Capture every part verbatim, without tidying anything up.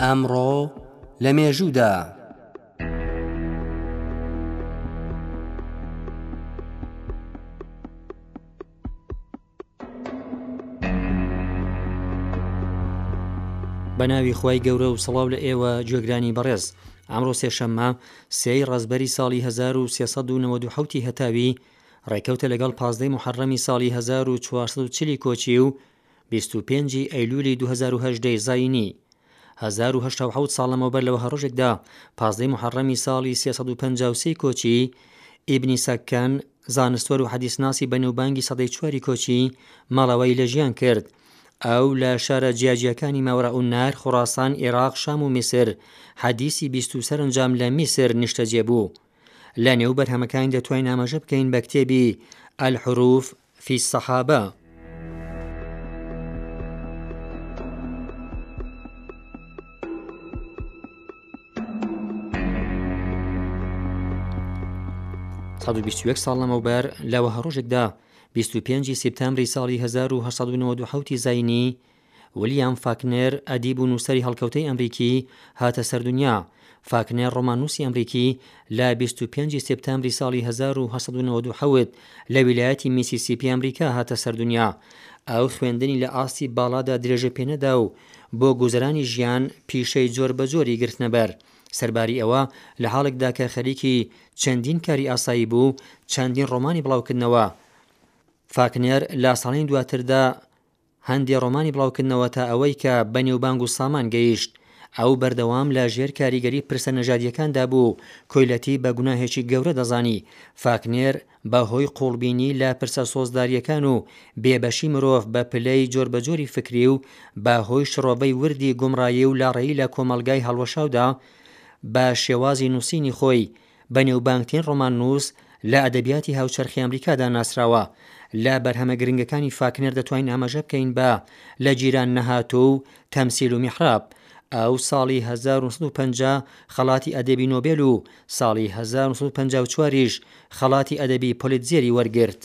ئەمڕۆ لە مێژوودا بە ناوی خوای گەورە و سڵاو لە ئێوە گوێگرانی بەڕێز. ئەمڕۆ سێشەممە سێی ڕەزبەری ساڵی هەزار و سێسەد و نەوەد و حەوتی هەتاوی ڕێکەوتە لەگەڵ پازدەی محەڕەمی ساڵی هەزار و چوارسەد و چلی کۆچی و بیست و پێنجی ئەیلولی دوو هەزار و هەژدە زاینی. هەزار و هەشتا و حەوت ساڵ لەمەوبەر لەوە هەڕۆژێکدا پازدەی محەڕەمی ساڵی سێسەد و پەنجا و سێ کۆچی ئیبنی سەککان زانستوەر و حەدیثناسی بەنێوبانگی سەدەی چواری کۆچی ماڵەوەی لە ژیان کرد. ئەو لە شارە جیاجیەکانی ماوەڕەئونار، خوڕاسان، عێراق، شام و میسر حەدیثی بیست و سەرنجام لە میسر نیشتەجێ بوو. لە نێو بەرهەمەکانی دەتوانین ئاماژە بکەین بە کتێبی الحروف فی الصحابە. سەد و بیست و یەک ساڵ لەمەوبەر لەوە هەڕۆژێکدا بیست و پێنجی سێپتەمبری ساڵی هەزار و هەشت سەد و نەوەد و حەوتی زاینی ویلیام فاکنێر ئەدیب و نووسەری هەڵکەوتەی ئەمریکی هاتە سەردونیا. فاکنێر ڕۆماننووسی ئەمریکی لە بیست و پێنجی سێپتەمبری ساڵی هەزار و هەشت سەد و نەوەد و حەوت لە ویلایەتی میسیسیپی ئەمریکا هاتە سەردونیا. ئەو خوێندنی لە ئاستی باڵادا درێژە پێنەدا و بۆ گوزەرانی ژیان پیشەی جۆر بە جۆری گرتنەبەر. سەرباری ئەوە لە حاڵێکدا کە خەریکی چەندین کاری ئاسایی بوو چەندین ڕۆمانی بڵاوکردنەوە. فاکنێر لە ساڵین دواتردا هەندێک ڕۆمانی بڵاوکردنەوە تا ئەوەی کە بەنێوبانگ و سامان گەیشت. ئەو بەردەوام لە ژێر کاریگەری پرسە نەژادیەکاندا بوو. کۆیلەتی بە گوناهێکی گەورە دەزانی. فاکنێر بەهۆی قوڵبینی لە پرسە سۆزداریەکان و بێبەشی مرۆڤ بە پلەی جۆربەجۆری فکری و بەهۆی شڕۆبەی وردی گومڕایی و لاڕێی لە کۆمەڵگای هەڵوەشاودا بە شێوازی نووسینی خۆی بەنێوبانگترین ڕۆمان نووس لە ئەدەبیاتی هاوچەرخی ئەمریکادا ناسراوە. لە بەرهەمە گرنگەکانی فاکنێر دەتوانین ئاماژە بکەین بە لە جیران نەهاتوو و تەمسیل و میحراب. ئەو ساڵی هەزار و سەد و پەنجا خەڵاتی ئەدەبی نۆبێل و ساڵی هەزار و سەد و پەنجا و چواریش خەڵاتی ئەدەبی پۆلیتزێری وەرگرت.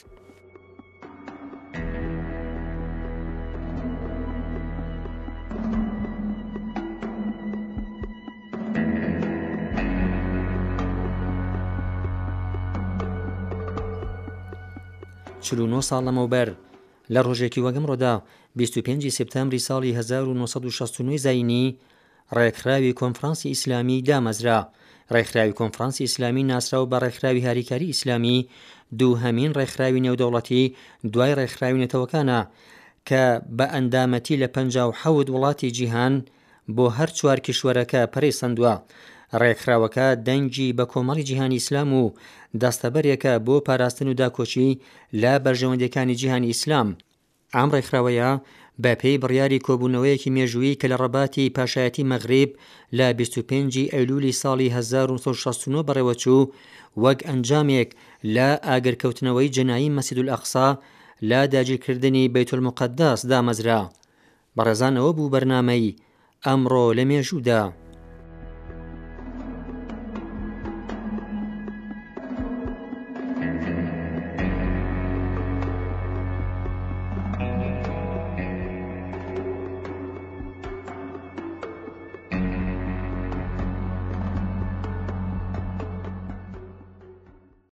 چل و نۆ ساڵ لەمەوبەر لە ڕۆژێکی وەک ئەمڕۆدا بیست و پێنجی سێپتەمبری ساڵی هەزار و نۆ سەد و شەست و نۆ زاینی ڕێکخراوی کۆنفرانسی ئیسلامی دامەزرا. ڕێکخراوی کۆنفرانسی ئیسلامی ناسراو بە ڕێکخراوی هاریکاری ئیسلامی دووهەمین ڕێکخراوی نێودەوڵەتی دوای ڕێکخراوی نەتەوەکانە کە بە ئەندامەتی لە پەنجا و حەوت وڵاتی جیهان بۆ هەر چوار کیشوەرەکە پەرەی سەندووە. ڕێکخراوەکە دەنگی بە کۆمەڵی جیهانی ئیسلام و دەستەبەرێکە بۆ پاراستن و داکۆچی لە بەرژەوەندەکانی جیهانی ئیسلام. ئەم ڕێکخراوەیە بە پێی بڕیاری کۆبوونەوەیەکی مێژوویی کە لە ڕەباتی پاشایەتی مەغریب لە بیست و پێنجی ئەیلولی ساڵی هەزار و سەد و شەست و نۆ بەڕێوەچوو وەک ئەنجامێک لە ئاگرکەوتنەوەی جەنایی مەسجید الئەقسا لە داگیرکردنی بەیت الموقەدەس دامەزرا. بەڕێزانەوە بوو بەرنامەی ئەمڕۆ لە مێژوودا.